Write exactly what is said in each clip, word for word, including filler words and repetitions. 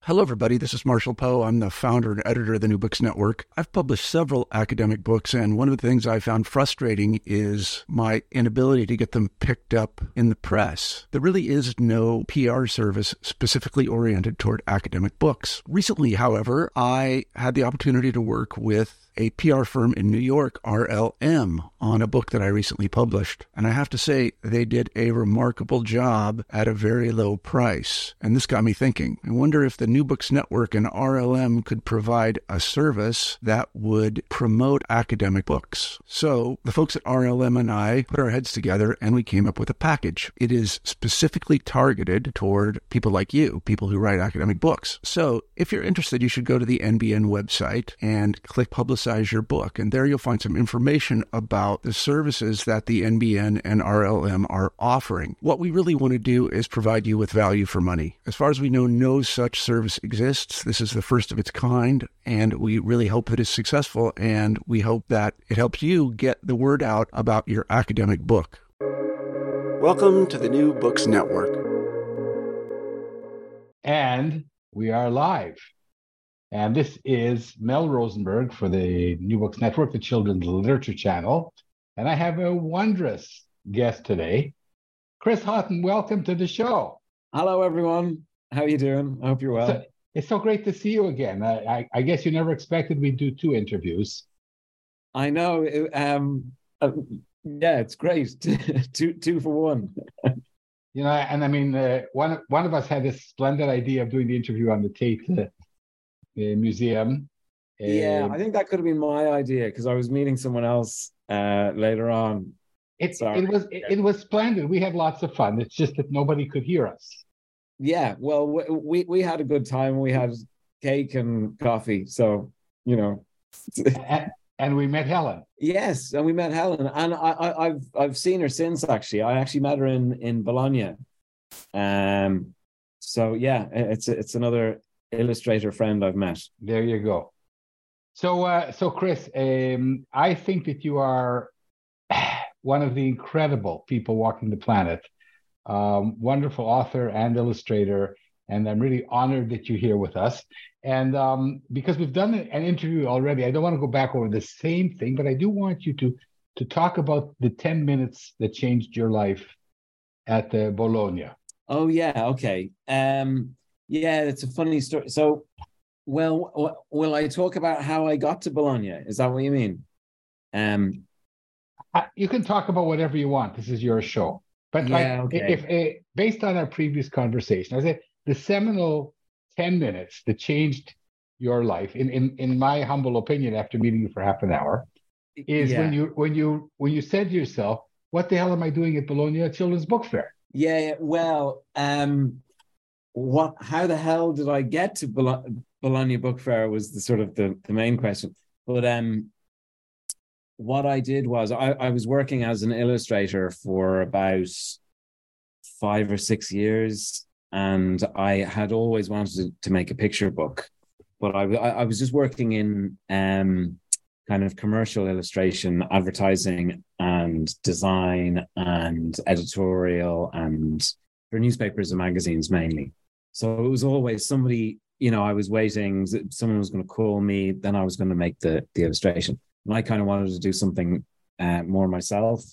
Hello, everybody. This is Marshall Poe. I'm the founder and editor of the New Books Network. I've published several academic books, and one of the things I found frustrating is my inability to get them picked up in the press. There really is no P R service specifically oriented toward academic books. Recently, however, I had the opportunity to work with a P R firm in New York, R L M, on a book that I recently published. And I have to say, they did a remarkable job at a very low price. And this got me thinking. I wonder if the New Books Network and R L M could provide a service that would promote academic books. So the folks at R L M and I put our heads together and we came up with a package. It is specifically targeted toward people like you, people who write academic books. So if you're interested, you should go to the N B N website and click Publicize your book. And there you'll find some information about the services that the N B N and R L M are offering. What we really want to do is provide you with value for money. As far as we know, no such service exists. This is the first of its kind, and we really hope that it's successful, and we hope that it helps you get the word out about your academic book. Welcome to the New Books Network. And we are live. And this is Mel Rosenberg for the New Books Network, the Children's Literature Channel. And I have a wondrous guest today, Chris Haughton. Welcome to the show. Hello, everyone. How are you doing? I hope you're well. So, it's so great to see you again. I, I, I guess you never expected we'd do two interviews. I know. Um, uh, yeah, it's great. two, two for one. You know, and I mean, uh, one, one of us had this splendid idea of doing the interview on the Tate uh, uh, Museum. Yeah, uh, I think that could have been my idea because I was meeting someone else uh, later on. It, it was it, it was splendid. We had lots of fun. It's just that nobody could hear us. Yeah, well, we we had a good time. We had cake and coffee, so you know. and, and we met Helen. Yes, and we met Helen, and I, I I've I've seen her since. Actually, I actually met her in in Bologna. Um, so yeah, it's it's another illustrator friend I've met. There you go. So uh, so Chris, um, I think that you are one of the incredible people walking the planet. Um, wonderful author and illustrator, and I'm really honored that you're here with us. And um, because we've done an interview already, I don't want to go back over the same thing, but I do want you to to talk about the ten minutes that changed your life at uh, Bologna. Oh yeah, okay. Um, yeah, it's a funny story. So, well, w- will I talk about how I got to Bologna? Is that what you mean? Um, I, you can talk about whatever you want. This is your show. But yeah, like, okay. if, if uh, based on our previous conversation, I said the seminal ten minutes that changed your life, in, in, in my humble opinion, after meeting you for half an hour, is yeah. when you when you when you said to yourself, "What the hell am I doing at Bologna Children's Book Fair?" Yeah, yeah. Well, um, what? How the hell did I get to Bologna, Bologna Book Fair? Was the sort of the, the main question. But um. What I did was I, I was working as an illustrator for about five or six years, and I had always wanted to, to make a picture book, but I, I was just working in um, kind of commercial illustration, advertising, and design, and editorial, and for newspapers and magazines mainly. So it was always somebody, you know, I was waiting, someone was going to call me, then I was going to make the the illustration. And I kind of wanted to do something uh, more myself.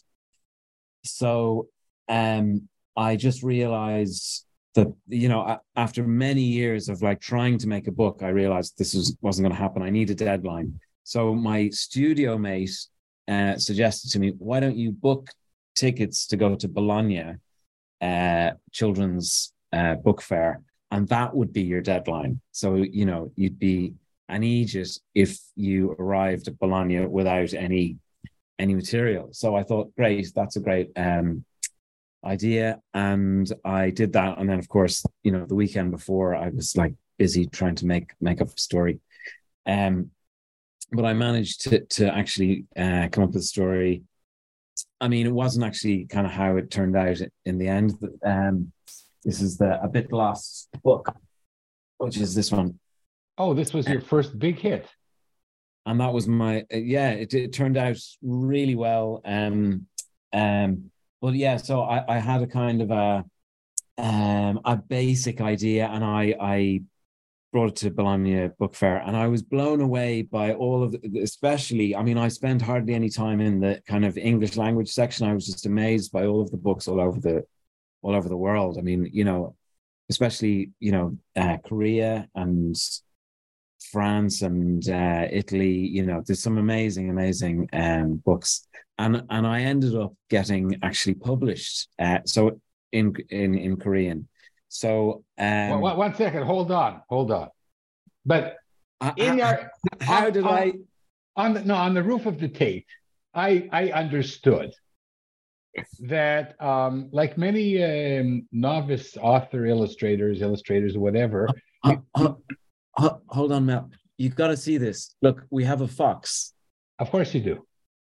So um, I just realized that, you know, after many years of like trying to make a book, I realized this was, wasn't going to happen. I need a deadline. So my studio mate uh, suggested to me, why don't you book tickets to go to Bologna uh, Children's uh, Book Fair? And that would be your deadline. So, you know, you'd be an idiot if you arrived at Bologna without any any material. So I thought, great, that's a great um, idea. And I did that. And then, of course, you know, the weekend before, I was like busy trying to make make up a story. Um, but I managed to to actually uh, come up with a story. I mean, it wasn't actually kind of how it turned out in the end. Um, this is the A Bit Lost book, which is this one. Oh, this was your first big hit. And that was my, yeah, it, it turned out really well. Um, um, but yeah, so I, I had a kind of a, um, a basic idea, and I, I brought it to Bologna Book Fair, and I was blown away by all of the, especially, I mean, I spent hardly any time in the kind of English language section. I was just amazed by all of the books all over the all over the world. I mean, you know, especially, you know, uh, Korea and France and uh, Italy, you know, there's some amazing, amazing um, books. And and I ended up getting actually published. Uh, so in in in Korean. So um, one, one second, hold on, hold on. But in I, our how on, did on, I on the, no on the roof of the Tate, I I understood that um, like many um, novice author illustrators, illustrators, whatever. Uh, uh, uh, hold on, Mel. You've got to see this. Look, we have a fox. Of course you do.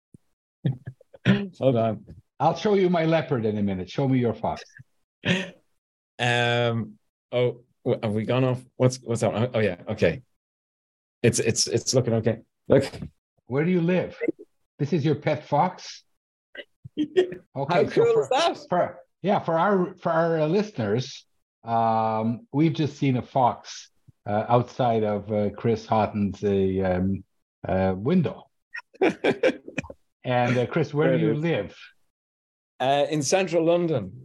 Hold on. I'll show you my leopard in a minute. Show me your fox. Um. Oh, have we gone off? What's what's that? Oh yeah. Okay. It's it's it's looking okay. Look. Where do you live? This is your pet fox. Okay. How cool so for, is that? For, yeah, for our for our uh, listeners, um, we've just seen a fox uh, outside of uh, Chris Houghton's uh, um, uh, window. And uh, Chris, where do you live? Uh, in central London.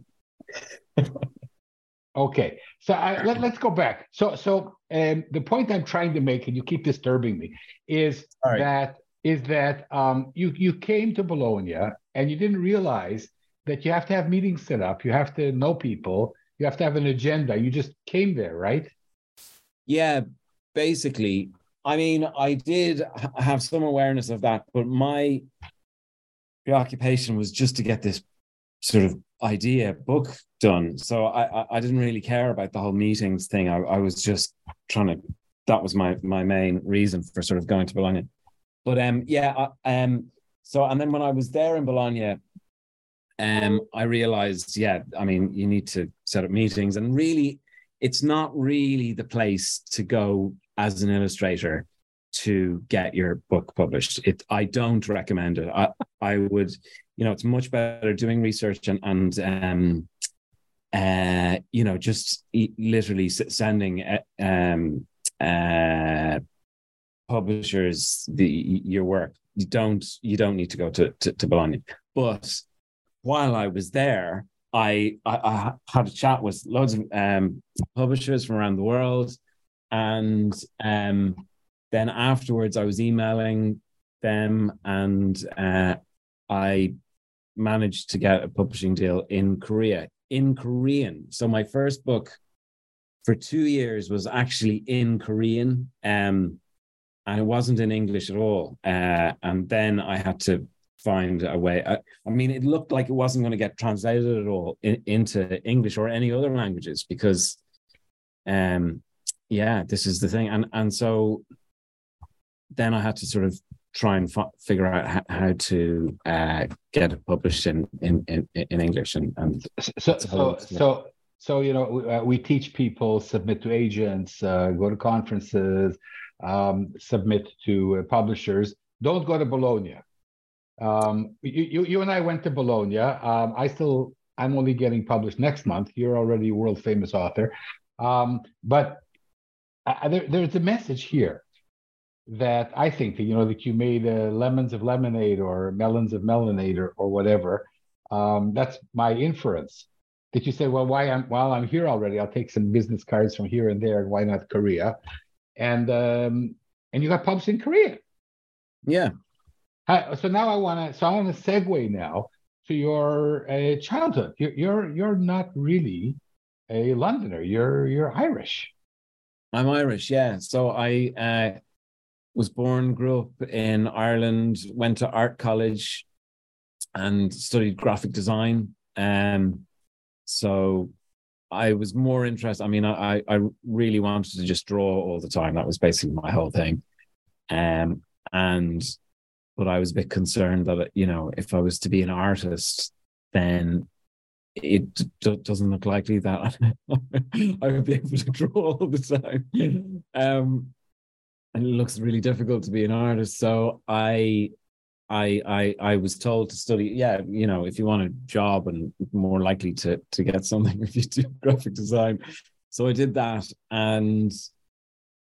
Okay, so I, let, let's go back. So, so um, the point I'm trying to make, and you keep disturbing me, is Sorry. that is that um, you you came to Bologna and you didn't realize that you have to have meetings set up, you have to know people, you have to have an agenda. You just came there, right? Yeah, basically. I mean, I did have some awareness of that, but my preoccupation was just to get this sort of idea book done. So I, I, I didn't really care about the whole meetings thing. I, I was just trying to, that was my my main reason for sort of going to Bologna. But um, yeah, I, um, so, and then when I was there in Bologna, um, I realized, yeah, I mean, you need to set up meetings, and really, it's not really the place to go as an illustrator to get your book published. It, I don't recommend it. I, I would, you know, it's much better doing research and, and um, uh, you know, just e- literally sending uh, um, uh, publishers the your work. You don't, you don't need to go to, to, to Bologna. But while I was there, I, I, I had a chat with loads of um, publishers from around the world. And um, then afterwards, I was emailing them, and uh, I managed to get a publishing deal in Korea, in Korean. So my first book for two years was actually in Korean, um, and it wasn't in English at all. Uh, and then I had to find a way. I, I mean, it looked like it wasn't going to get translated at all in, into English or any other languages, because um, yeah, this is the thing. And and so then I had to sort of try and f- figure out how, how to uh, get it published in in, in, in English. And, and so so so so you know, we, uh, we teach people, submit to agents, uh, go to conferences, um, submit to uh, publishers. Don't go to Bologna. Um, you, you you and I went to Bologna. Um, I still I'm only getting published next month. You're already a world famous author, um, but I, there, there's a message here that I think that, you know, that you made uh, lemons of lemonade or melons of melanade or, or whatever. Um, that's my inference. That you say, well, why I'm while I'm here already, I'll take some business cards from here and there, and why not Korea? And um, and you got published in Korea. Yeah. Hi, so now I want to. So I want to segue now to your uh, childhood. You're you're you're not really a Londoner. You're you're Irish. I'm Irish, yeah. So I uh, was born, grew up in Ireland, went to art college, and studied graphic design. Um, so I was more interested. I mean, I I really wanted to just draw all the time. That was basically my whole thing. Um, and but I was a bit concerned that, you know, if I was to be an artist, then it d- doesn't look likely that I would be able to draw all the time. Um, and it looks really difficult to be an artist. So I, I, I, I was told to study. Yeah, you know, if you want a job, and more likely to to get something if you do graphic design. So I did that, and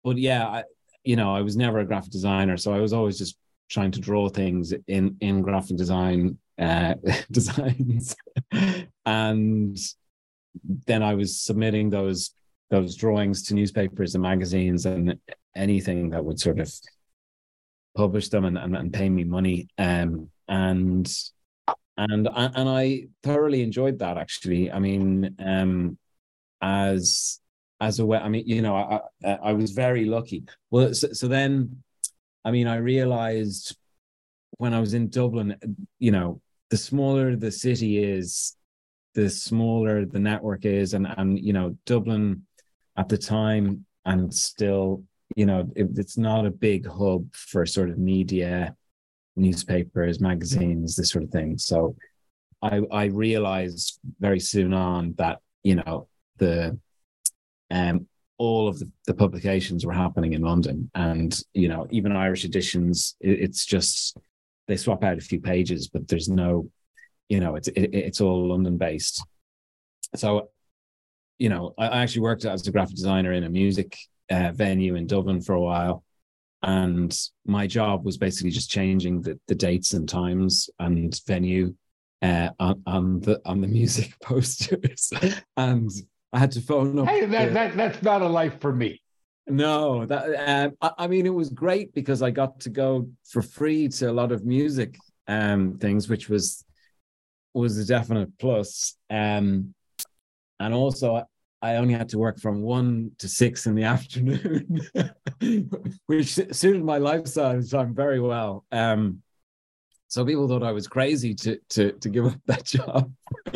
but yeah, I, you know, I was never a graphic designer, so I was always just trying to draw things in in graphic design uh, designs, and then I was submitting those those drawings to newspapers and magazines and anything that would sort of publish them and, and, and pay me money. Um, and and and I thoroughly enjoyed that, actually. I mean, um, as as a way, I mean, you know, I I, I was very lucky. Well, so, so then, I mean, I realized when I was in Dublin, you know, the smaller the city is, the smaller the network is, and and you know, Dublin at the time, and still, you know, it, it's not a big hub for sort of media, newspapers, magazines, this sort of thing. So I I realized very soon on that, you know, the um all of the, the publications were happening in London, and you know, even Irish editions, it, it's just they swap out a few pages, but there's no, you know, it's it, it's all London based. So, you know, I actually worked as a graphic designer in a music uh, venue in Dublin for a while, and my job was basically just changing the, the dates and times and venue uh, on, on the on the music posters, and I had to phone up. Hey, that, the, that that's not a life for me. No, that um, I, I mean, it was great because I got to go for free to a lot of music um, things, which was was a definite plus. Um, and also, I only had to work from one to six in the afternoon, which suited my lifestyle at the time very well. Um, so people thought I was crazy to to to give up that job.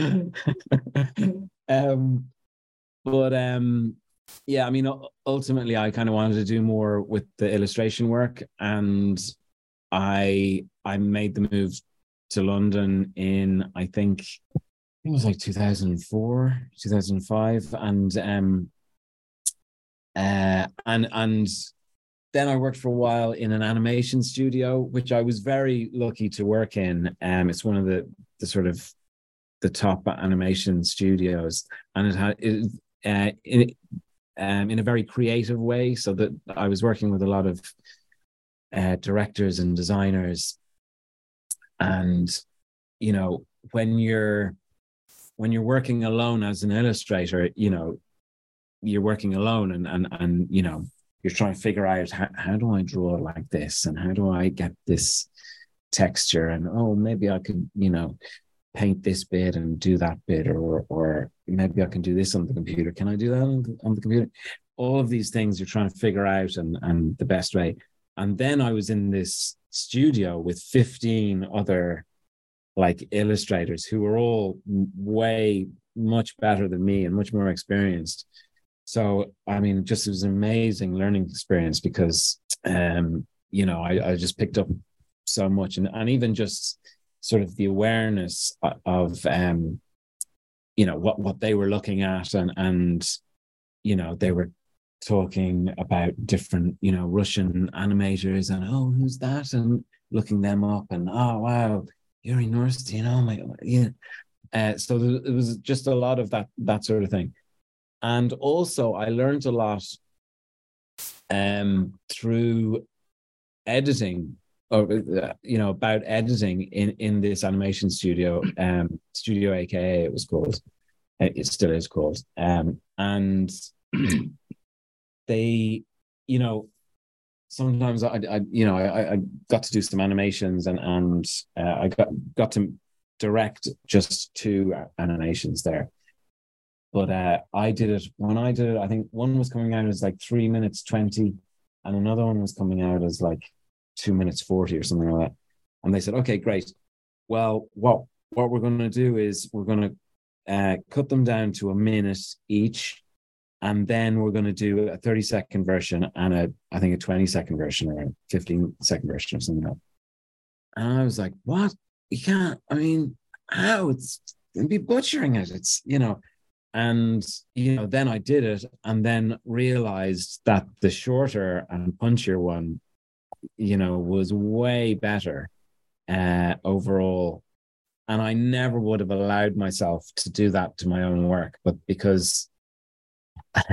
um, but um, yeah, I mean, ultimately, I kind of wanted to do more with the illustration work, and I I made the move to London in, I think, I think it was like two thousand four, two thousand five, and um, uh, and and then I worked for a while in an animation studio, which I was very lucky to work in. Um, it's one of the the sort of the top animation studios, and it had it uh, in um in a very creative way. So that I was working with a lot of uh, directors and designers, and you know, when you're when you're working alone as an illustrator, you know, you're working alone, and and and you know, you're trying to figure out how, how do I draw like this, and how do I get this texture, and oh, maybe I could, you know, paint this bit and do that bit, or or maybe I can do this on the computer. Can I do that on the, on the computer? All of these things you're trying to figure out, and and the best way. And then I was in this studio with fifteen other like illustrators who were all way much better than me and much more experienced. So, I mean, just it was an amazing learning experience because, um, you know, I, I just picked up so much, and, and even just sort of the awareness of, um, you know, what, what they were looking at, and, and, you know, they were talking about different, you know, Russian animators, and, oh, who's that? And looking them up, and, oh, wow, Yuri Norstein, oh my God, yeah. Uh, so there, it was just a lot of that, that sort of thing. And also I learned a lot um, through editing, or, uh, you know, about editing in, in this animation studio, um, Studio A K A it was called. It still is called. Um, and they, you know, sometimes I, I you know, I, I got to do some animations, and and uh, I got got to direct just two animations there. But uh, I did it when I did it. I think one was coming out as like three minutes twenty, and another one was coming out as like two minutes forty or something like that. And they said, "Okay, great. Well, what what we're going to do is we're going to uh, cut them down to a minute each." And then we're going to do a thirty second version and a, I think a twenty second version or a fifteen second version or something like that. And I was like, what? You can't, I mean, how? It's going to be butchering it. It's, you know, and, you know, then I did it and then realized that the shorter and punchier one, you know, was way better uh, overall. And I never would have allowed myself to do that to my own work, but because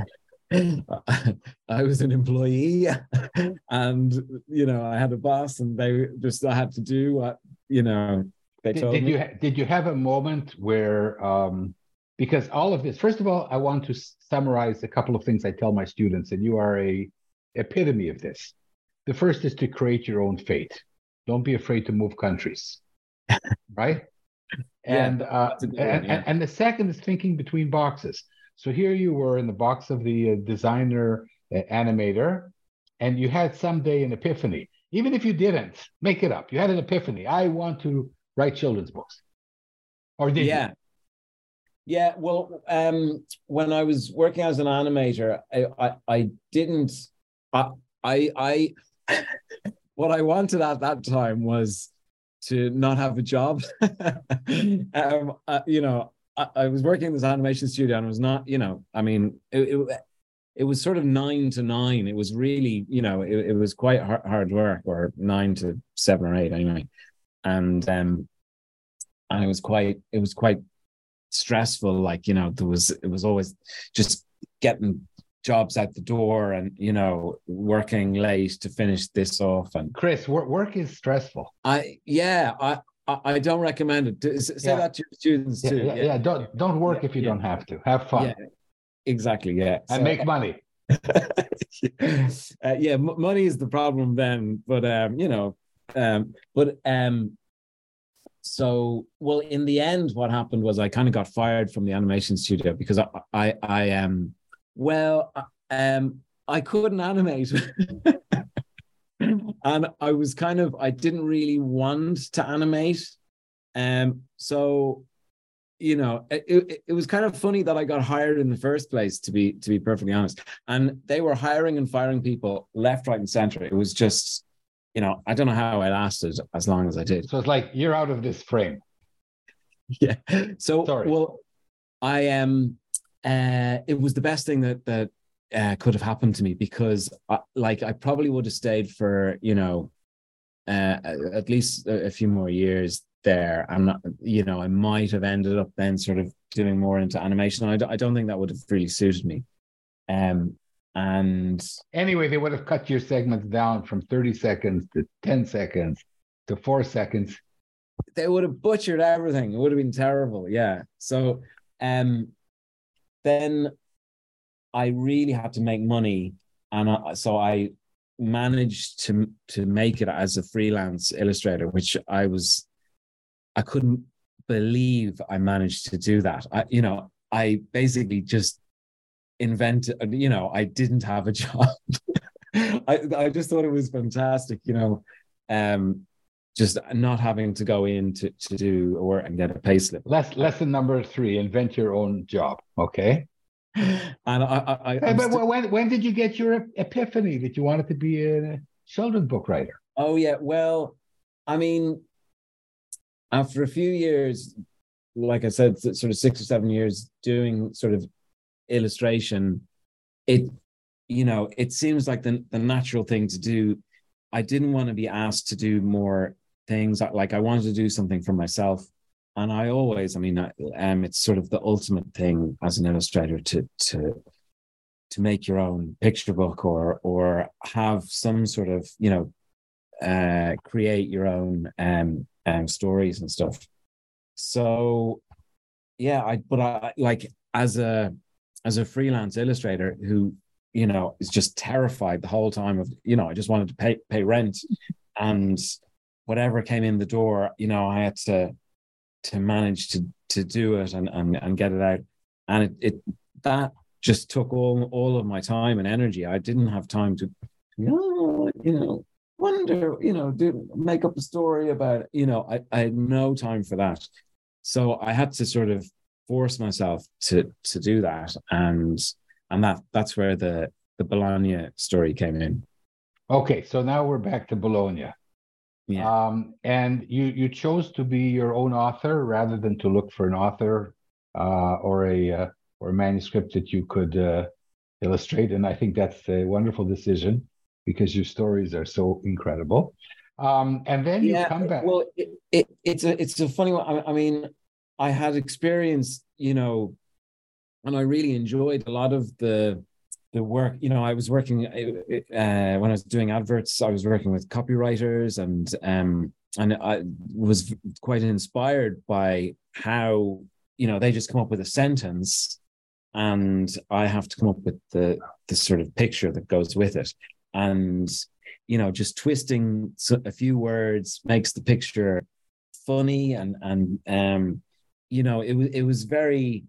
I was an employee, and you know, I had a boss, and they just I had to do what you know they Did, told did me. you ha- did you have a moment where um, because all of this, first of all, I want to s- summarize a couple of things I tell my students, and you are a epitome of this. The first is to create your own fate. Don't be afraid to move countries, right? Yeah, And uh, that's a good one. and Yeah, and the second is thinking between boxes. So here you were in the box of the uh, designer uh, animator, and you had someday an epiphany. Even if you didn't make it up, you had an epiphany. I want to write children's books, or did you? yeah, yeah. Well, um, when I was working as an animator, I I, I didn't. I I I what I wanted at that time was to not have a job. um, uh, you know, I, I was working in this animation studio and it was not, you know, I mean, it, it, it was sort of nine to nine. It was really, you know, it, it was quite hard, hard work, or nine to seven or eight anyway. And, um, and it was quite, it was quite stressful. Like, you know, there was, it was always just getting jobs out the door and, you know, working late to finish this off. And Chris, work, work is stressful. I, yeah, I, I, I don't recommend it. Say Yeah. that to your students Yeah, too. yeah, yeah. Don't don't work yeah, if you yeah, don't have to. Have fun yeah, exactly. Yeah. and So, make money. uh, yeah, m- money is the problem then, but um, you know, um, but um, so well, in the end, what happened was I kind of got fired from the animation studio because I, I, I um, well, um, I couldn't animate. And I was kind of, I didn't really want to animate. Um, so, you know, it, it, it was kind of funny that I got hired in the first place, to be to be perfectly honest. And they were hiring and firing people left, right, and center. It was just, you know, I don't know how I lasted as long as I did. So it's like you're out of this frame. Yeah. So, Sorry. well, I am. Um, uh, it was the best thing that that uh, could have happened to me because, I, like, I probably would have stayed for, you know, uh, at least a, a few more years there. I'm not, you know, I might have ended up then sort of doing more into animation. I, d- I don't think that would have really suited me. Um, and Anyway, they would have cut your segments down from thirty seconds to ten seconds to four seconds. they would have butchered everything. It would have been terrible. Yeah. So, um, then I really had to make money, and I, so I managed to to make it as a freelance illustrator, which I was I couldn't believe I managed to do that. I, you know, I basically just invented. You know, I didn't have a job. I I just thought it was fantastic. You know, um, just not having to go in to, to do work and get a pay slip. Less, lesson number three: invent your own job. Okay. And I, I, I Hey, but still, when when did you get your epiphany that you wanted to be a children's book writer? oh yeah, well, I mean, after a few years, like I said, sort of six or seven years doing sort of illustration, it, you know, it seems like the the natural thing to do. I didn't want to be asked to do more things. Like I wanted to do something for myself. And I always, I mean, um, it's sort of the ultimate thing as an illustrator to to to make your own picture book or or have some sort of, you know, uh, create your own um, um stories and stuff. So yeah, I but I like as a as a freelance illustrator who, you know, is just terrified the whole time of, you know, I just wanted to pay pay rent, and whatever came in the door, you know, I had to to manage to to do it and and, and get it out. And it, it that just took all all of my time and energy. I didn't have time to, oh, you know, wonder, you know, do make up a story about it. You know, I, I had no time for that. So I had to sort of force myself to to do that. And and that that's where the the Bologna story came in. Okay, so now we're back to Bologna. Yeah. Um, and you you chose to be your own author rather than to look for an author uh, or a uh, or a manuscript that you could uh, illustrate. And I think that's a wonderful decision because your stories are so incredible. Um, and then you Yeah, come back. well, it, it, it's a it's a funny one. I, I mean, I had experience, you know, and I really enjoyed a lot of the the work, you know, I was working uh, when I was doing adverts, I was working with copywriters, and um, and I was quite inspired by how, you know, they just come up with a sentence, and I have to come up with the the sort of picture that goes with it, and you know, just twisting a few words makes the picture funny, and and um, you know, it was it was very.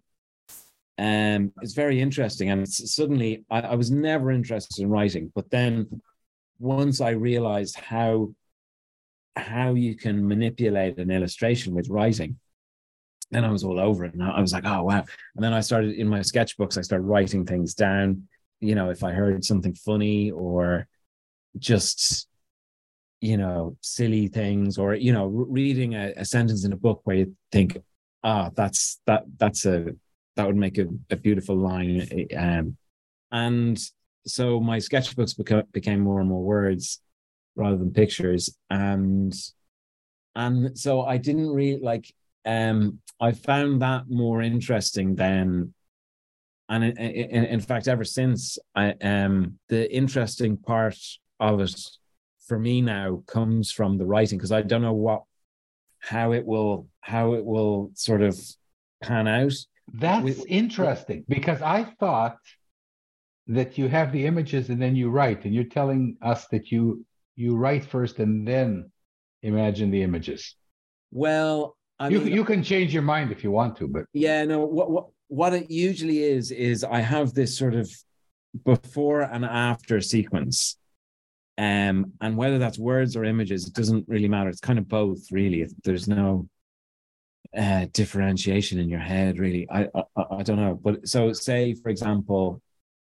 Um, it's very interesting, and it's, suddenly I, I was never interested in writing, but then once I realized how how you can manipulate an illustration with writing, then I was all over it. And I was like, oh wow! And then I started in my sketchbooks. I started writing things down. You know, if I heard something funny or just, you know, silly things, or you know, reading a, a sentence in a book where you think, ah, oh, that's that that's a that would make a, a beautiful line. Um, and so my sketchbooks beca- became more and more words rather than pictures. And and so I didn't really like, um, I found that more interesting than, and in, in, in fact, ever since, I um, the interesting part of it for me now comes from the writing, because I don't know what, how it will, how it will sort of pan out. That's we, interesting, because I thought that you have the images and then you write, and you're telling us that you you write first and then imagine the images. Well, I you mean, you can change your mind if you want to, but yeah, no. What what what it usually is is I have this sort of before and after sequence, um, and whether that's words or images, it doesn't really matter. It's kind of both, really. There's no Uh, differentiation in your head, really. I, I I don't know, but so say for example,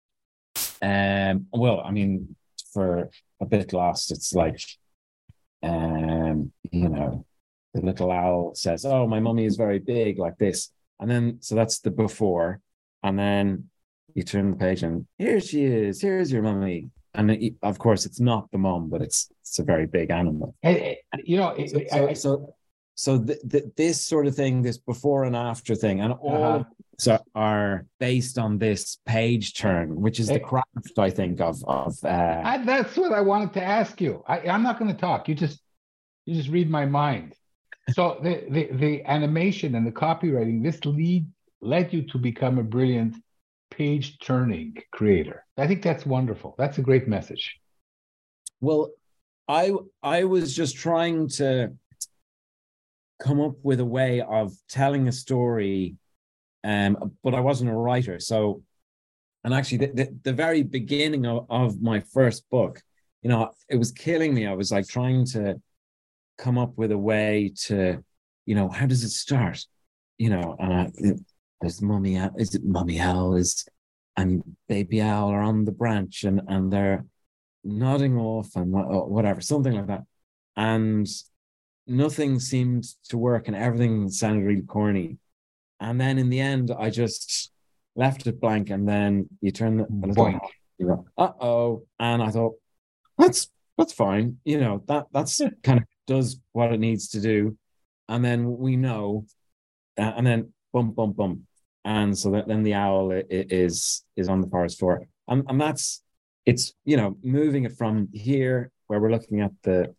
um, well, I mean, for A Bit Lost, it's like, um, you know, the little owl says, "Oh, my mummy is very big," like this, and then so that's the before, and then you turn the page and here she is, here's your mummy, and it, of course it's not the mum, but it's it's a very big animal. Hey, you know, so, I, so, I, so So th- th- this sort of thing, this before and after thing, and all uh-huh. of so are based on this page turn, which is the craft, I think, of of. Uh... I, that's what I wanted to ask you. I, I'm not going to talk. You just you just read my mind. So the, the the animation and the copywriting, this lead led you to become a brilliant page turning creator. I think that's wonderful. That's a great message. Well, I I was just trying to come up with a way of telling a story, um, but I wasn't a writer. So, and actually, the, the, the very beginning of, of my first book, you know, it was killing me. I was like trying to come up with a way to, you know, how does it start? You know, and I, there's Mummy, is it Mummy Owl is, and Baby Owl are on the branch, and and they're nodding off and whatever, something like that, and nothing seemed to work, and everything sounded really corny. And then in the end, I just left it blank. And then you turn the Boink. You go, uh oh. And I thought, that's that's fine. You know, that that's kind of does what it needs to do. And then we know, uh, and then bump, bump, bump. And so that, then the owl is is on the forest floor. And, and that's, it's, you know, moving it from here where we're looking at the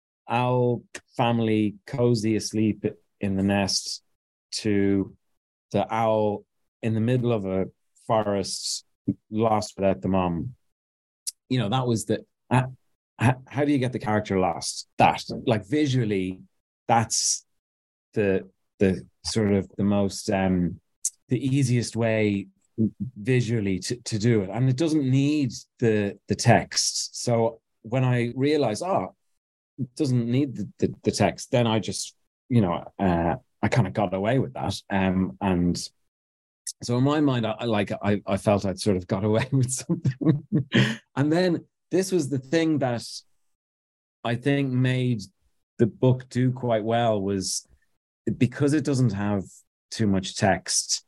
owl family cozy asleep in the nest to the owl in the middle of a forest lost without the mom. You know, that was the uh, how do you get the character lost? That, like, visually, that's the the sort of the most um the easiest way visually to, to do it, and it doesn't need the the text. So when I realized, oh, it doesn't need the, the, the text, then I just, you know, uh, I kind of got away with that. Um, and so in my mind, I, I like I, I felt I'd sort of got away with something. And then this was the thing that I think made the book do quite well, was because it doesn't have too much text,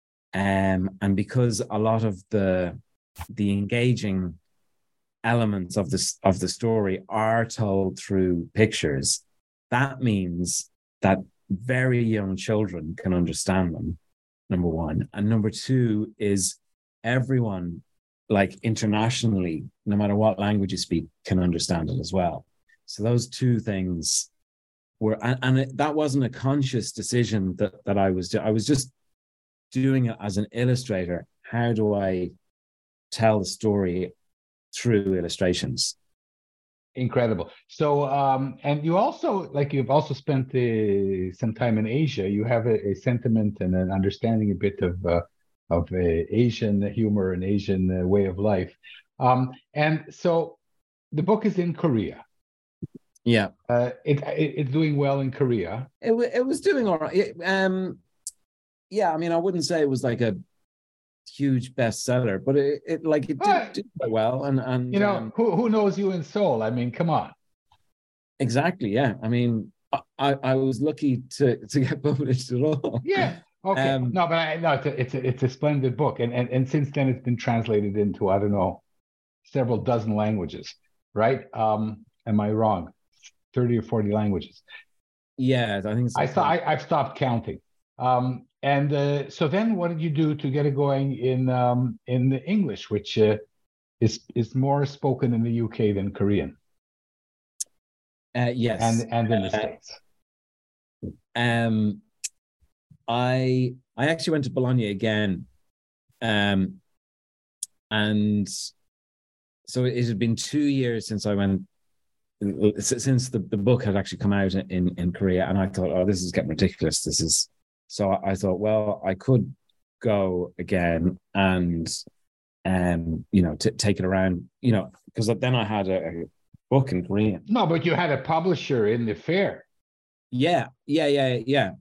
um, and because a lot of the the engaging elements of this of the story are told through pictures. That means that very young children can understand them, number one. And number two is everyone like internationally, no matter what language you speak, can understand it as well. So those two things were, and, and it, that wasn't a conscious decision that that I was doing. I was just doing it as an illustrator. How do I tell the story through illustrations? Incredible. So, um, and you also, like, you've also spent uh, some time in Asia. You have a, a sentiment and an understanding a bit of uh, of uh, Asian humor and Asian uh, way of life. Um, and so, the book is in Korea. Yeah, uh, it, it it's doing well in Korea. It it was doing all right. It, um, yeah, I mean, I wouldn't say it was like a huge bestseller, but it, it like it did, But, did quite well. And and you know, um, who who knows you in Seoul? I mean, come on. exactly, yeah. I mean, I I was lucky to to get published at all. Yeah. Okay. Um, no, but I, no, it's a, it's a, it's a splendid book, and, and and since then it's been translated into, I don't know, several dozen languages, right? Um, am I wrong? Thirty or forty languages. Yeah, I think it's I thought I, I've stopped counting. Um, and uh, so then, what did you do to get it going in um, in the English, which uh, is is more spoken in the U K than Korean? Uh, yes, and and in the uh, States. Um, I I actually went to Bologna again, um, and so it had been two years since I went, since the, the book had actually come out in in Korea, and I thought, oh, this is getting ridiculous. This is so I thought, well, I could go again and um, you know, t- take it around, you know, because then I had a, a book in Korean. No, but you had a publisher in the fair. Yeah, yeah, yeah, yeah.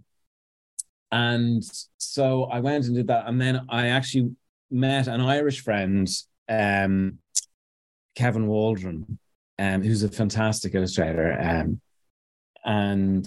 And so I went and did that. And then I actually met an Irish friend, um, Kevin Waldron, um, who's a fantastic illustrator. Um, and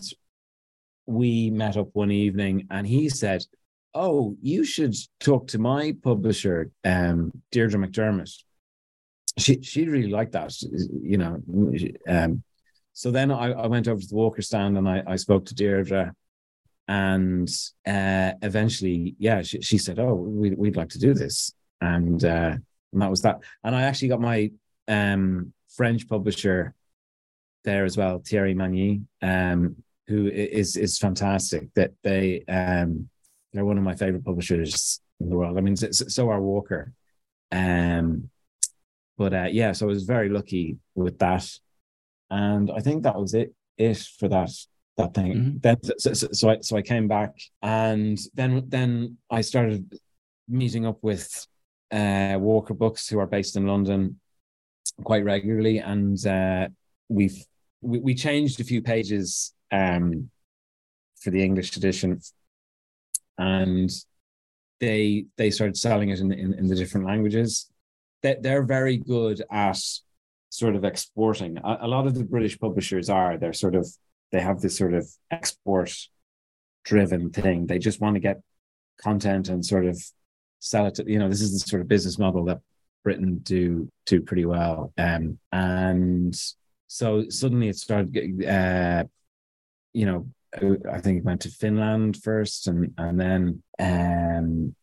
we met up one evening and he said, oh, you should talk to my publisher, um, Deirdre McDermott. She, she'd really like that, you know. Um, so then I, I went over to the Walker stand and I, I spoke to Deirdre. And uh, eventually, yeah, she, she said, "Oh, we, we'd like to do this," and uh, and that was that. And I actually got my um, French publisher there as well, Thierry Magny, um, who is is fantastic. That they um, they're one of my favorite publishers in the world. I mean, so, so are Walker. Um, but uh, yeah, so I was very lucky with that, and I think that was it. It for that. that thing. Mm-hmm. Then so, so, so I so I came back and then then I started meeting up with uh, Walker Books, who are based in London, quite regularly, and uh, we've we, we changed a few pages um, for the English edition, and they they started selling it in in, in the different languages. They, they're very good at sort of exporting. A, a lot of the British publishers are. They're sort of They have this sort of export-driven thing. They just want to get content and sort of sell it to, you know, this is the sort of business model that Britain do do pretty well. Um, and so suddenly it started, uh, you know, I think it went to Finland first, and and then um,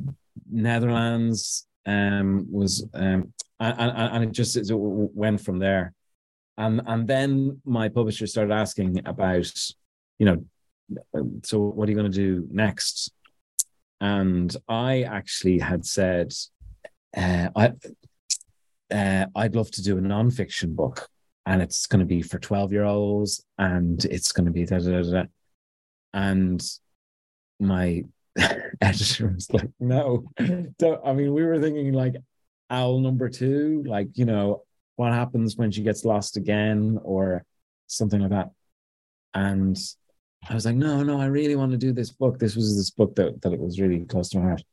Netherlands um, was, um, and, and it just it went from there. And and then my publisher started asking about, you know, so what are you going to do next? And I actually had said, uh, I, uh, I'd love to do a nonfiction book, and it's going to be for twelve-year-olds, and it's going to be da da da da. And my editor was like, no, don't. I mean, we were thinking like Owl Number Two, like, you know, what happens when she gets lost again or something like that. And I was like, no, no, I really want to do this book. This was this book that, that it was really close to my heart.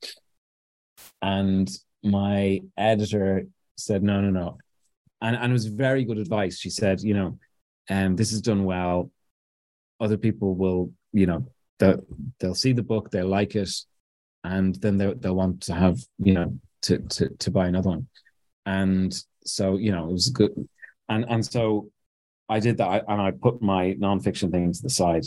And my editor said, no, no, no. And, and it was very good advice. She said, you know, um, this is done well. Other people will, you know, they'll, they'll see the book, they'll like it, and then they'll, they'll want to have, you know, to, to, to buy another one. And so, you know, it was good. And and so I did that, and I put my nonfiction things to the side.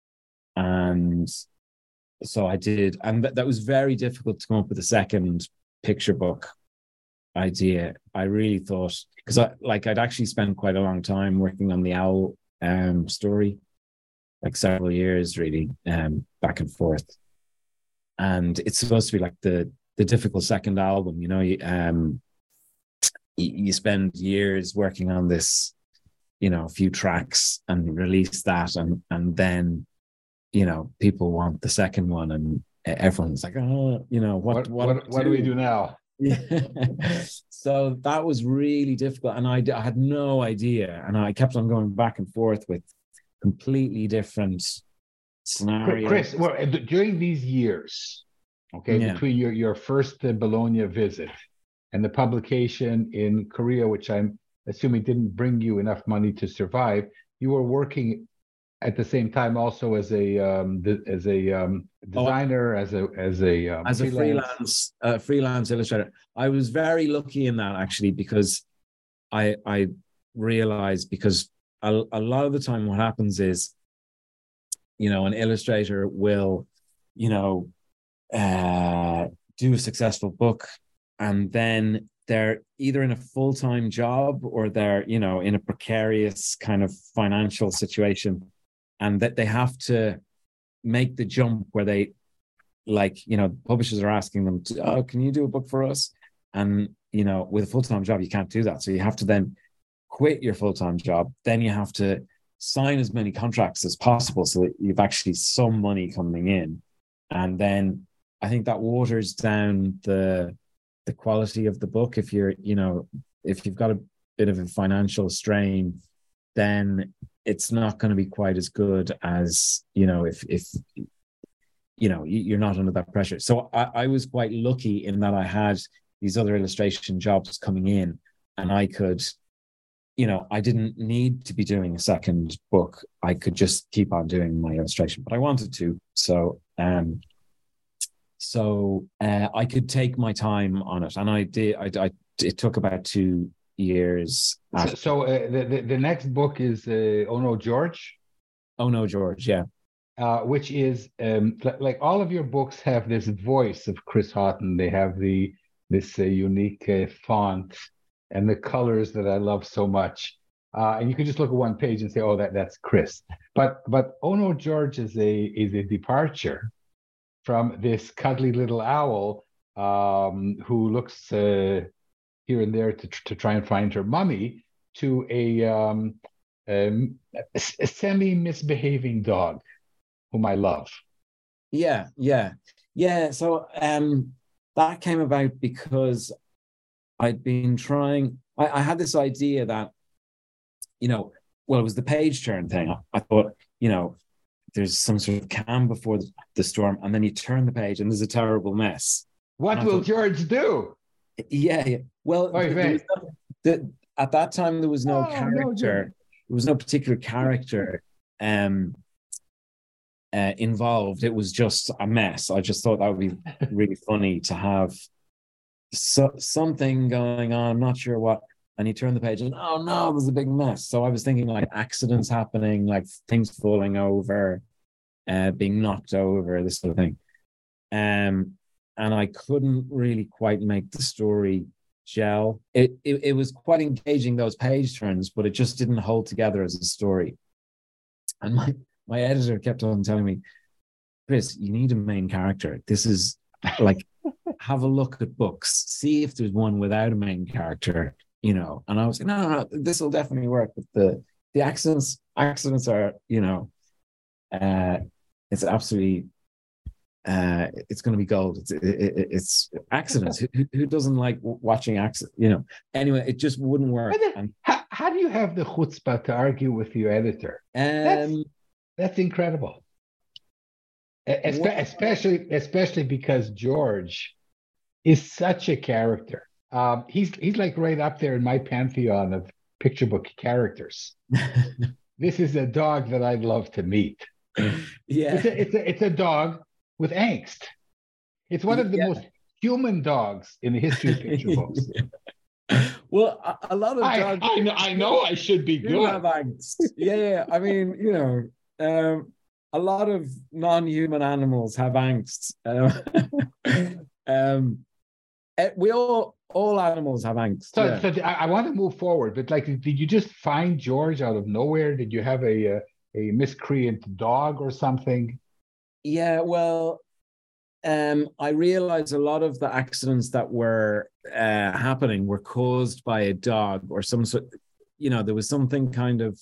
And so I did. And th- that was very difficult to come up with a second picture book. idea, I really thought, because I like I'd actually spent quite a long time working on the Owl um, story, like several years really, um, back and forth. And it's supposed to be like the the difficult second album, you know. You, um, you, you spend years working on this, you know, a few tracks and release that, and and then, you know, people want the second one, and everyone's like, oh, you know, what What what what, what do we do now? Yeah. So that was really difficult, and I, I had no idea, and I kept on going back and forth with completely different scenarios. Chris, well, during these years, okay, Yeah. between your, your first uh, Bologna visit and the publication in Korea, which I'm assuming didn't bring you enough money to survive, you were working at the same time also as a um, as a um, designer, oh, as a as a um, as a freelance freelance, uh, freelance illustrator. I was very lucky in that, actually, because I I realized, because a, a lot of the time what happens is, you know, an illustrator will, you know, uh, do a successful book, and then they're either in a full-time job or they're, you know, in a precarious kind of financial situation, and that they have to make the jump where they, like, you know, publishers are asking them to, oh, can you do a book for us? And, you know, with a full-time job, you can't do that. So you have to then quit your full-time job. Then you have to sign as many contracts as possible so that you've actually some money coming in. And then I think that waters down the the quality of the book. If you're, you know, if you've got a bit of a financial strain, then it's not going to be quite as good as, you know, if, if you know, you're not under that pressure. So I, I was quite lucky in that I had these other illustration jobs coming in, and I could, you know, I didn't need to be doing a second book. I could just keep on doing my illustration, but I wanted to. So, um, so uh, I could take my time on it, and I did. I, I it took about two years. So, so uh, the, the the next book is uh, Oh No, George. Oh No, George, yeah. Uh, which is um, like all of your books have this voice of Chris Haughton. They have the this uh, unique uh, font and the colors that I love so much. Uh, and you can just look at one page and say, "Oh, that that's Chris." But but Oh No, George is a is a departure from this cuddly little owl um, who looks uh, here and there to to try and find her mummy, to a, um, um, a, a semi-misbehaving dog whom I love. Yeah, yeah, yeah. So um, that came about because I'd been trying. I, I had this idea that, you know, well, it was the page turn thing. I, I thought, you know, there's some sort of calm before the, the storm, and then you turn the page and there's a terrible mess. What will thought, George do? Yeah, yeah. Well, oh, the, no, the, at that time there was no oh, character. No, there was no particular character um, uh, involved. It was just a mess. I just thought that would be really funny to have so, something going on. I'm not sure what. And you turn the page and, oh no, there's a big mess. So I was thinking like accidents happening, like things falling over, uh, being knocked over, this sort of thing. Um, and I couldn't really quite make the story gel. It, it it was quite engaging, those page turns, but it just didn't hold together as a story. And my, my editor kept on telling me, Chris, you need a main character. This is like, have a look at books, see if there's one without a main character. You know, and I was like, no, no, no, this will definitely work. But the the accidents, accidents are, you know, uh, it's absolutely, uh, it's going to be gold. It's it, it, it's accidents. who, who doesn't like watching accidents? You know. Anyway, it just wouldn't work. How do, and, how, how do you have the chutzpah to argue with your editor? Um, that's, that's incredible. Espe- well, especially, especially because George is such a character. Um, he's he's like right up there in my pantheon of picture book characters. This is a dog that I'd love to meet. Yeah, it's a, it's a, it's a dog with angst. It's one of the yeah. most human dogs in the history of picture books. Well, a, a lot of dogs. I, I, know, I know I should be good. Have angst. Yeah, yeah. I mean, you know, um, a lot of non-human animals have angst. Um, um, we all. all animals have angst. So, Yeah. so I, I want to move forward, but like, did you just find George out of nowhere? Did you have a a, a miscreant dog or something? Yeah, well, um, I realized a lot of the accidents that were uh, happening were caused by a dog or some sort. You know, there was something kind of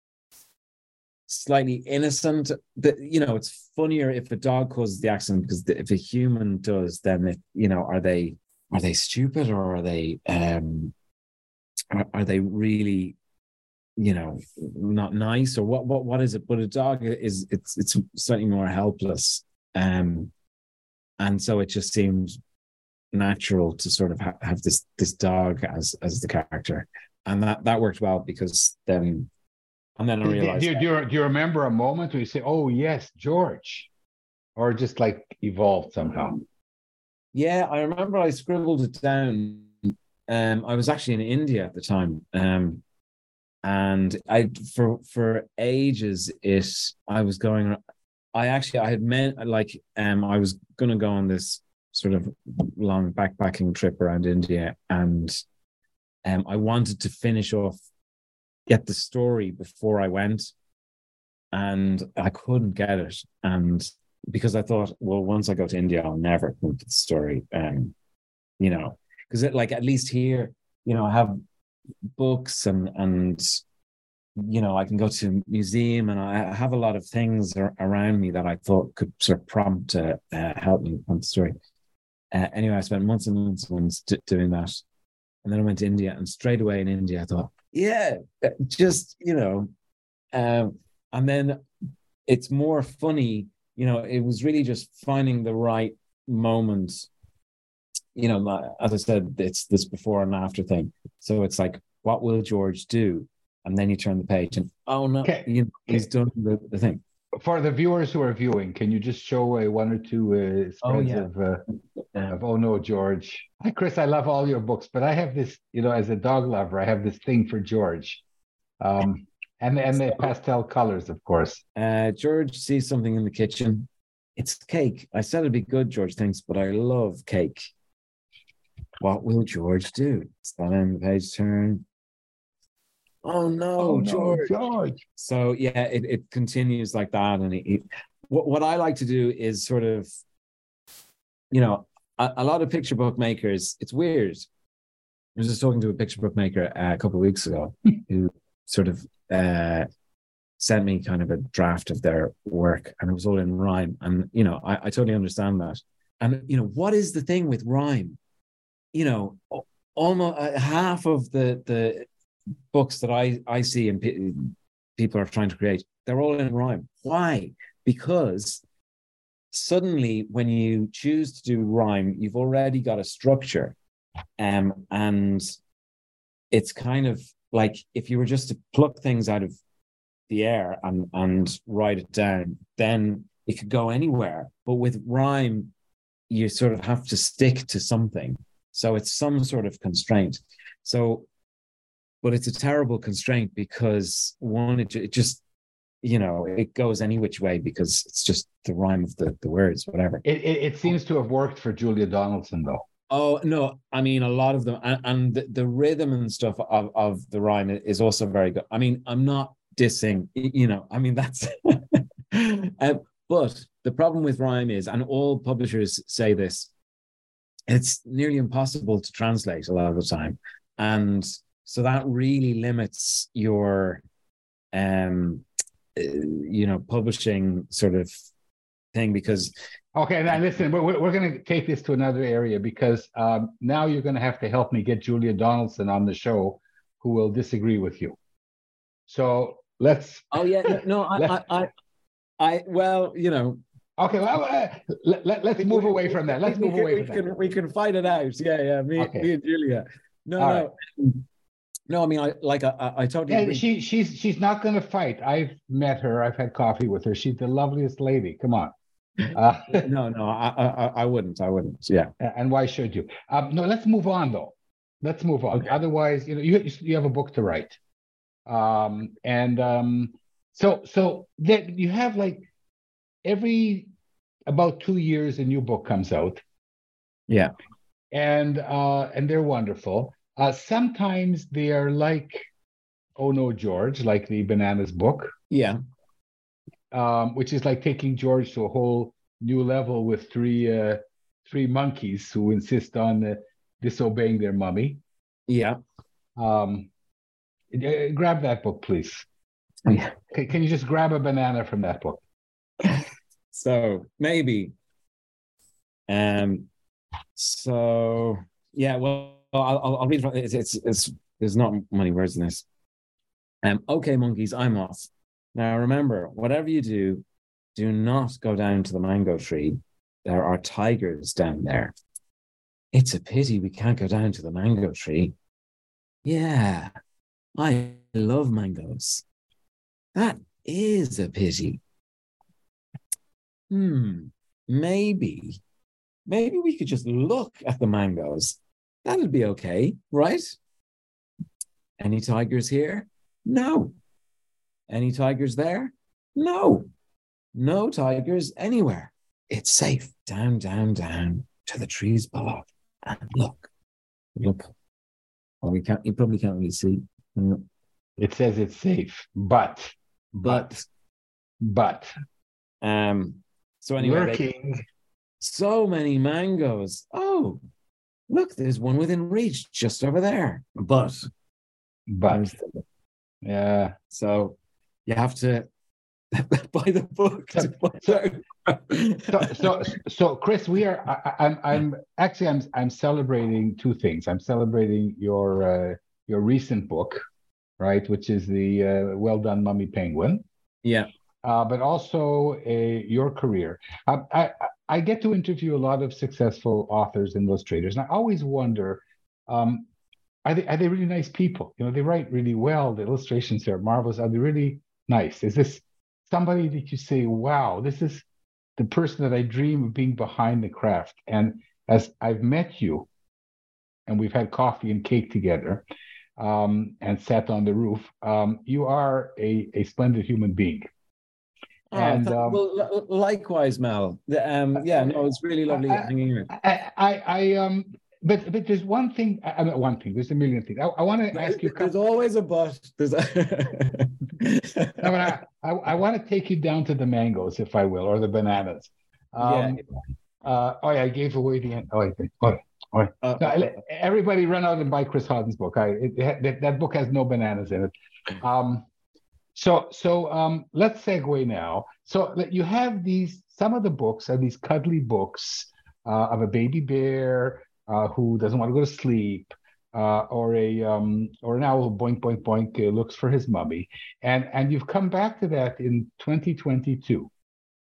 slightly innocent. That, you know, it's funnier if a dog causes the accident, because if a human does, then it, you know, are they are they stupid, or are they um, are, are they really, you know, not nice, or what? What what is it? But a dog is it's it's slightly more helpless. Um, and so it just seemed natural to sort of ha- have this this dog as as the character, and that that worked well, because then and then I Do, do, realized do, that, you, do you remember a moment where you say, "Oh yes, George," or just like evolved somehow? yeah, I remember I scribbled it down. Um, I was actually in India at the time, um, and I for for ages it I was going. I actually I had meant like um I was going to go on this sort of long backpacking trip around India, and um I wanted to finish off get the story before I went, and I couldn't get it, and because I thought, well, once I go to India, I'll never come to the story, um, you know, because it like at least here, you know, I have books and and you know, I can go to a museum, and I have a lot of things around me that I thought could sort of prompt uh, uh, help me on the story. Uh, anyway, I spent months and months and months doing that. And then I went to India, and straight away in India, I thought, yeah, just, you know, um, and then it's more funny, you know, it was really just finding the right moment. You know, as I said, it's this before and after thing. So it's like, what will George do? And then you turn the page and, oh no, Okay. you know, he's Okay. done the, the thing. For the viewers who are viewing, can you just show a one or two uh, spreads Oh, yeah. of, uh, Yeah. of Oh No, George? Hi, Chris, I love all your books, but I have this, you know, as a dog lover, I have this thing for George. Um, and, and the pastel colors, of course. Uh, George sees something in the kitchen. It's cake. I said it'd be good, George thinks, but I love cake. What will George do? So then the page turn. Oh no, Oh, no, George. George. So yeah, it, it continues like that. And it, it, what, what I like to do is sort of, you know, a, a lot of picture book makers, it's weird. I was just talking to a picture book maker uh, a couple of weeks ago who sort of uh, sent me kind of a draft of their work, and it was all in rhyme. And, you know, I, I totally understand that. And, you know, what is the thing with rhyme? You know, almost uh, half of the, the books that I, I see and pe- people are trying to create, they're all in rhyme. Why? Because suddenly when you choose to do rhyme, you've already got a structure. Um, and it's kind of like if you were just to pluck things out of the air and, and write it down, then it could go anywhere. But with rhyme, you sort of have to stick to something. So it's some sort of constraint. So, but it's a terrible constraint because one, it, it just, you know, it goes any which way because it's just the rhyme of the, the words, whatever. It, it, it seems to have worked for Julia Donaldson, though. Oh, no, I mean, a lot of them. And, and the, the rhythm and stuff of, of the rhyme is also very good. I mean, I'm not dissing, you know, I mean, that's... um, but the problem with rhyme is, and all publishers say this, it's nearly impossible to translate a lot of the time. And so that really limits your, um, uh, you know, publishing sort of thing because... Okay, now listen, we're, we're going to take this to another area because um, now you're going to have to help me get Julia Donaldson on the show, who will disagree with you. So let's... Oh, yeah, no, no I, I, I, I, well, you know... Okay, well, uh, let, let, let's move away from that. Let's we move can, away we from can, that. We can fight it out. Yeah, yeah, me, okay. me and Julia. No, All no. Right. No, I mean, I like, I, I totally yeah, agree. She, she's, she's not going to fight. I've met her. I've had coffee with her. She's the loveliest lady. Come on. Uh, no, no, I, I, I wouldn't. I wouldn't. Yeah. And why should you? Um, no, let's move on, though. Let's move on. Okay. Otherwise, you know, you, you have a book to write. Um, and um, so, so that you have like every about two years, a new book comes out. Yeah. and uh, and they're wonderful. Uh, sometimes they are like Oh No, George, like the Bananas book, Yeah. um, which is like taking George to a whole new level with three uh, three monkeys who insist on uh, disobeying their mummy. Yeah. Um, uh, grab that book, please. Yeah. Can, can you just grab a banana from that book? So maybe. Um. So yeah. Well, I'll I'll read from it's it's it's there's not many words in this. Um. Okay, monkeys, I'm off. Now remember, whatever you do, do not go down to the mango tree. There are tigers down there. It's a pity we can't go down to the mango tree. Yeah, I love mangoes. That is a pity. Hmm, maybe, maybe we could just look at the mangoes. That'd be okay, right? Any tigers here? No. Any tigers there? No. No tigers anywhere. It's safe. Down, down, down to the trees below. And look, look. Oh, we can't, you probably can't really see. It says it's safe, but, but, but, um, so anyway, lurking. They, so many mangoes. Oh, look, there's one within reach just over there. But, but, yeah. So you have to buy the book. So, so, so, so, so, Chris, we are. I, I'm, I'm actually, I'm, I'm celebrating two things. I'm celebrating your, uh, your recent book, right, which is the uh, Well Done, Mummy Penguin. Yeah. Uh, but also a, your career. Um, I, I get to interview a lot of successful authors and illustrators, and I always wonder, um, are they are they really nice people? You know, they write really well. The illustrations are marvelous. Are they really nice? Is this somebody that you say, wow, this is the person that I dream of being behind the craft? And as I've met you, and we've had coffee and cake together, um, and sat on the roof, um, you are a, a splendid human being. Oh, and th- um, well, likewise, Mel. Um, yeah, no, it's really lovely I, hanging out. I, I, I, um, but but there's one thing. I mean, one thing. There's a million things. I, I want to ask you. A There's always a but. There's. A no, but I, I, I want to take you down to the mangoes, if I will, or the bananas. Um, yeah. Uh, oh, yeah, I gave away the. Oh, I think. Oh, oh. Uh, No, uh, everybody run out and buy Chris Hodden's book. I it, it, that, that book has no bananas in it. Um, so so um, let's segue now. So that you have these. Some of the books are these cuddly books uh, of a baby bear uh, who doesn't want to go to sleep, uh, or a um, or an owl who boink boink boink uh, looks for his mummy, and and you've come back to that in twenty twenty-two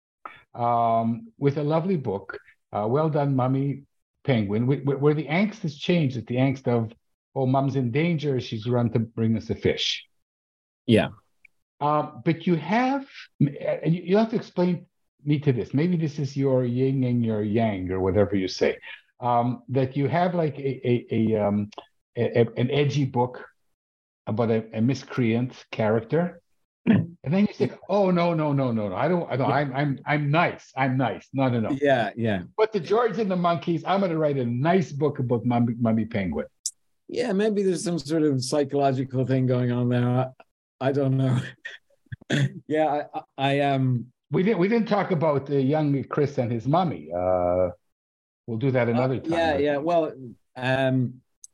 um, with a lovely book, uh, Well Done, Mummy Penguin, where, where the angst has changed. It's the angst of, oh, Mom's in danger. She's run to bring us a fish. Yeah. Uh, but you have, and you, you have to explain me to this. Maybe this is your yin and your yang, or whatever you say. Um, that you have like a, a, a, um, a, a an edgy book about a, a miscreant character. And then you say, "Oh no, no, no, no, no! I don't. I don't. I'm, I'm, I'm nice. I'm nice. No, no, no. Yeah, yeah. But the George and the Monkeys. I'm going to write a nice book about Mummy, Mummy Penguin." Yeah, maybe there's some sort of psychological thing going on there. I, I don't know. yeah, I, I am. Um... We didn't. We didn't talk about the young Chris and his mummy. Uh, we'll do that another uh, time. Yeah, yeah. Well, um,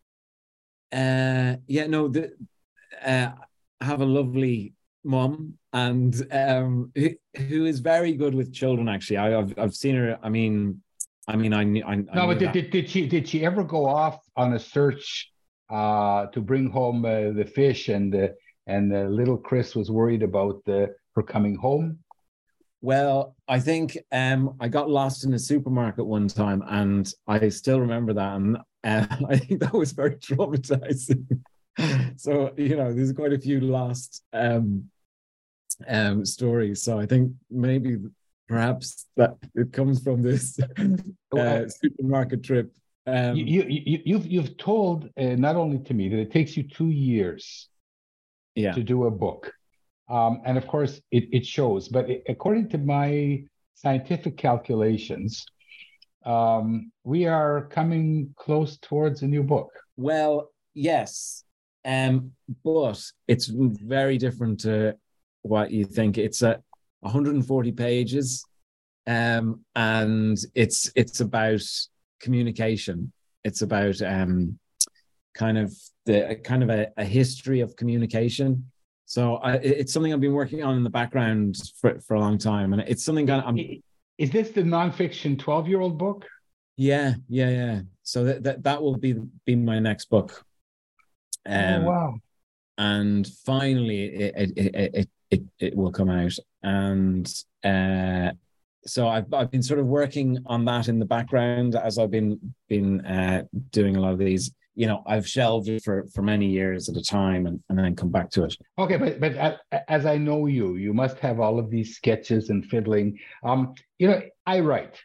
uh, yeah. No, the, uh, I have a lovely mom, and um, who, who is very good with children. Actually, I, I've I've seen her. I mean, I mean, I, I, I no, but did, did did she did she ever go off on a search uh, to bring home uh, the fish, and uh, and uh, little Chris was worried about uh, her coming home? Well, I think um, I got lost in a supermarket one time, and I still remember that, and uh, I think that was very traumatizing. So you know, there's quite a few lost um, um, stories. So I think maybe perhaps that it comes from this uh, supermarket trip. Um, you, you, you've you've told uh, not only to me that it takes you two years, yeah. to do a book, um, and of course it, it shows. But it, according to my scientific calculations, um, we are coming close towards a new book. Well, yes, um, but it's very different to what you think. It's a one hundred forty pages, um, and it's it's about communication. It's about um, kind of the kind of a, a history of communication. So I, it's something I've been working on in the background for, for a long time, and it's something that I'm. Is this the nonfiction twelve-year-old book? Yeah, yeah, yeah. So that that, that will be be my next book. Um, oh wow! And finally, it it it it, it, it will come out, and uh, so I've I've been sort of working on that in the background as I've been been uh, doing a lot of these. You know, I've shelved it for, for many years at a time and, and then come back to it. Okay, but but as I know you, you must have all of these sketches and fiddling. Um, you know, I write,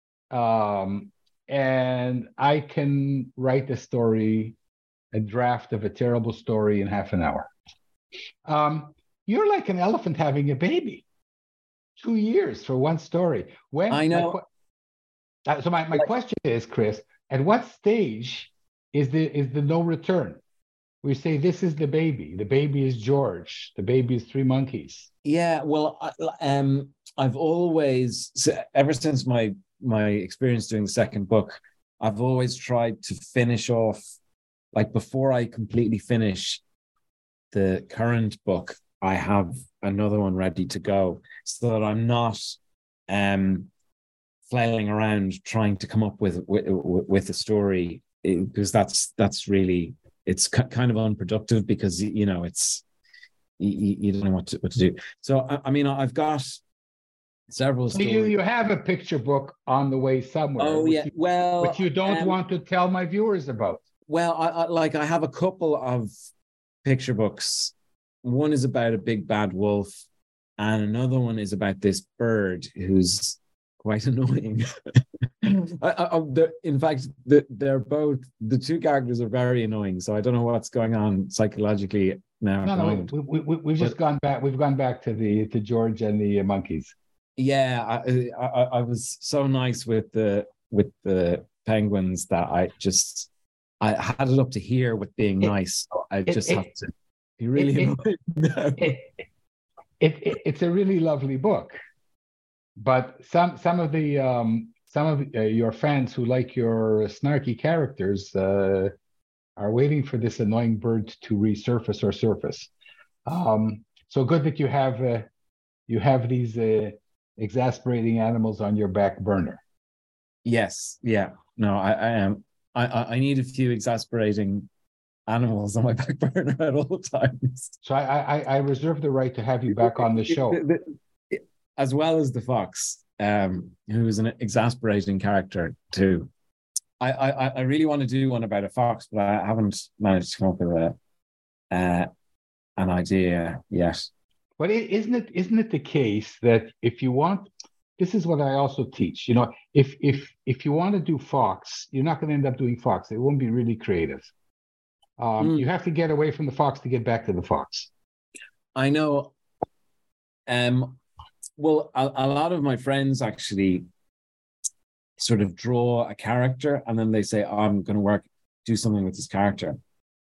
um, and I can write a story, a draft of a terrible story in half an hour. Um, you're like an elephant having a baby. Two years for one story. When I know. My, so my, my like, question is, Chris, at what stage is the is the no return? We say this is the baby. The baby is George. The baby is Three Monkeys. Yeah, well, um, I've always, ever since my my experience doing the second book, I've always tried to finish off, like before I completely finish the current book, I have another one ready to go, so that I'm not um, flailing around trying to come up with with, with a story. Because that's that's really it's kind of unproductive, because you know it's you, you don't know what to what to do. So I, I mean I've got several so stories. You you have a picture book on the way somewhere. Oh yeah, you, well, which you don't um, want to tell my viewers about. Well, I, I like I have a couple of picture books. One is about a big bad wolf, and another one is about this bird who's quite annoying. I, I, in fact, the, they're both the two characters are very annoying. So I don't know what's going on psychologically now. No, no, we, we, we've but, just gone back. We've gone back to the to George and the uh, monkeys. Yeah, I, I I was so nice with the with the penguins that I just I had it up to here with being it, nice. So I just it, have it, to be really it, annoying. It, it, it, it's a really lovely book, but some some of the um, some of uh, your fans who like your snarky characters uh, are waiting for this annoying bird to resurface or surface. Um, so good that you have uh, you have these uh, exasperating animals on your back burner. Yes, yeah, no, I, I am. I I need a few exasperating animals on my back burner at all times. So I I, I reserve the right to have you back on the show, the, the, as well as the fox, um, who is an exasperating character too. I, I I really want to do one about a fox, but I haven't managed to come up with a uh, an idea yet. But isn't it isn't it the case that if you want, this is what I also teach. You know, if if if you want to do fox, you're not going to end up doing fox. It won't be really creative. Um, mm. You have to get away from the fox to get back to the fox. I know. Um, well, a, a lot of my friends actually sort of draw a character, and then they say, oh, I'm going to work, do something with this character.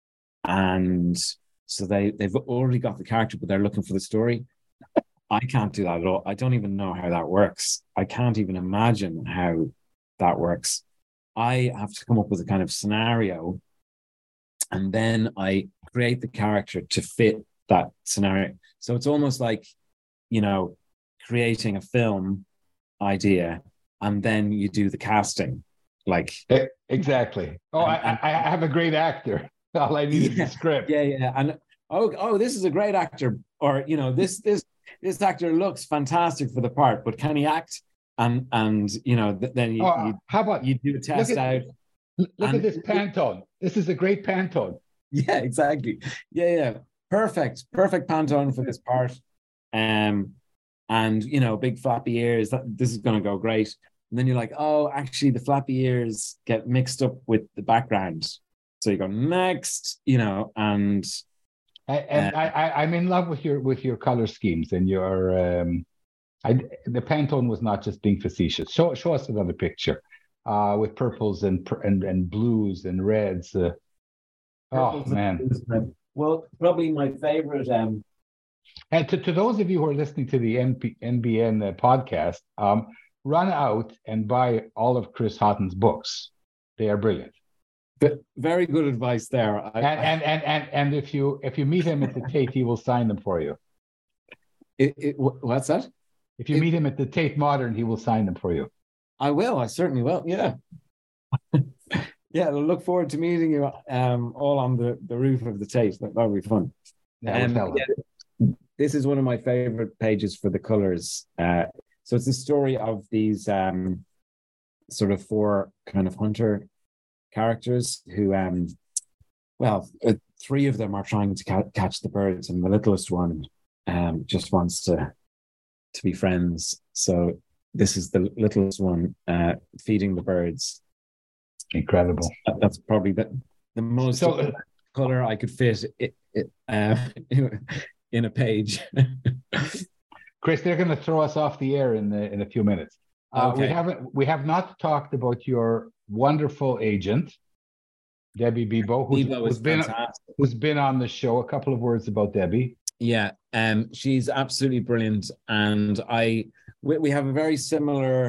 And so they, they've already got the character, but they're looking for the story. I can't do that at all. I don't even know how that works. I can't even imagine how that works. I have to come up with a kind of scenario, and then I create the character to fit that scenario. So it's almost like, you know, creating a film idea, and then you do the casting. Like exactly. Oh, and, I, I have a great actor. All I need yeah, is the script. Yeah, yeah. And oh, oh, this is a great actor. Or, you know, this this this actor looks fantastic for the part, but can he act? And and you know, then you, oh, you how about you do a test look at, out. Look and, at this Pantone. This is a great Pantone. Yeah, exactly. Yeah, yeah. Perfect. Perfect Pantone for this part. Um, and you know, big flappy ears. That this is gonna go great. And then you're like, oh, actually the flappy ears get mixed up with the background. So you go next, you know, and I, and uh, I, I, I'm in love with your with your color schemes and your. Um, I, the Pantone was not just being facetious. Show show us another picture. uh, with purples and and and blues and reds. Uh, oh man! Well, probably my favorite. Um, and to, to those of you who are listening to the N P, N B N uh, podcast, um, run out and buy all of Chris Haughton's books. They are brilliant. But very good advice there. I, and, and and and and if you if you meet him at the Tate, he will sign them for you. It, it, what's that? If you it, meet him at the Tate Modern, he will sign them for you. I will. I certainly will. Yeah. Yeah. I look forward to meeting you um, all on the, the roof of the Tate. That, that'll be fun. Yeah, um, yeah, this is one of my favorite pages for the colors. Uh, so it's the story of these um, sort of four kind of hunter characters who, um, well, uh, three of them are trying to ca- catch the birds, and the littlest one um, just wants to to be friends. So this is the littlest one uh, feeding the birds. Incredible. That, that's probably the, the most so, uh, color I could fit it, it, uh, in a page. Chris, they're going to throw us off the air in the, in a few minutes. Uh, okay. We haven't. We have not talked about your wonderful agent, Debbie Bebo, who's, Bebo who's been fantastic. who's been on the show. A couple of words about Debbie. Yeah, um, she's absolutely brilliant, and I we, we have a very similar,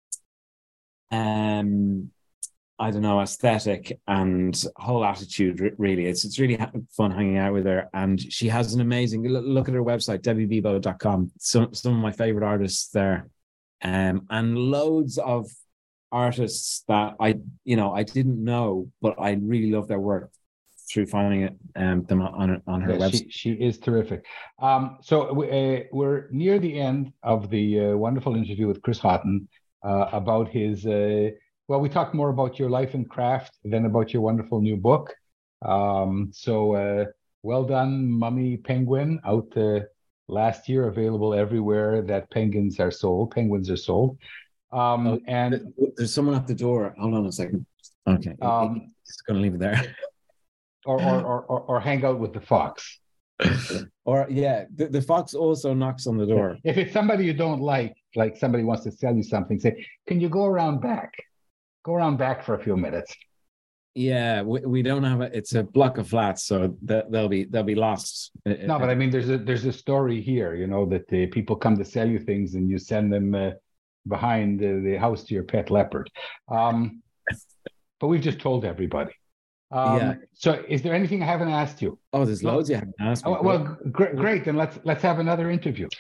um, I don't know, aesthetic and whole attitude. Really, it's it's really fun hanging out with her, and she has an amazing look at her website, debbie bebo dot com. Some some of my favorite artists there, um, and loads of artists that I, you know, I didn't know, but I really love their work through finding it um, them on on her yeah, website. She, she is terrific. Um, so we, uh, we're near the end of the uh, wonderful interview with Chris Haughton uh, about his. Uh, well, we talked more about your life and craft than about your wonderful new book. Um, so uh, well done, Mummy Penguin, out uh, last year, available everywhere that penguins are sold. Penguins are sold. Um, oh, and there's someone at the door. Hold on a second. Okay, um, just going to leave it there. or, or or or hang out with the fox. Or yeah, the, the fox also knocks on the door. If it's somebody you don't like, like somebody wants to sell you something, say, "Can you go around back? Go around back for a few minutes." Yeah, we, we don't have a. It's a block of flats, so that they'll be they'll be lost. No, but I mean, there's a there's a story here, you know, that the people come to sell you things, and you send them. Uh, behind uh, the house to your pet leopard. Um, but we've just told everybody. Um, yeah. So is there anything I haven't asked you? Oh, there's loads you haven't asked me. Oh, well, great, great. Then let's let's have another interview.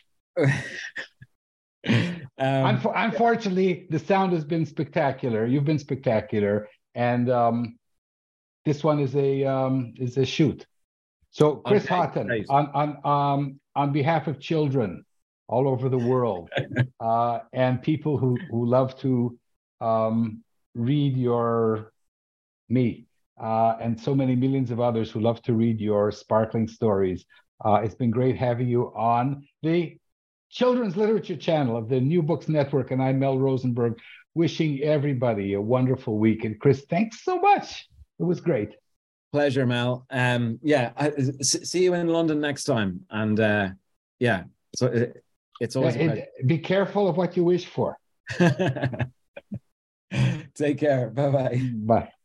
um, Unf- unfortunately, the sound has been spectacular. You've been spectacular. And um, this one is a um, is a shoot. So Chris okay, Haughton, nice. on, on, um, on behalf of children all over the world, uh, and people who, who love to um, read your me, uh, and so many millions of others who love to read your sparkling stories. Uh, it's been great having you on the Children's Literature Channel of the New Books Network, and I'm Mel Rosenberg, wishing everybody a wonderful week. And Chris, thanks so much. It was great. Pleasure, Mel. Um, yeah, I, see you in London next time. And uh, yeah, so it, it's always yeah, it, be careful of what you wish for. Take care. Bye-bye. Bye.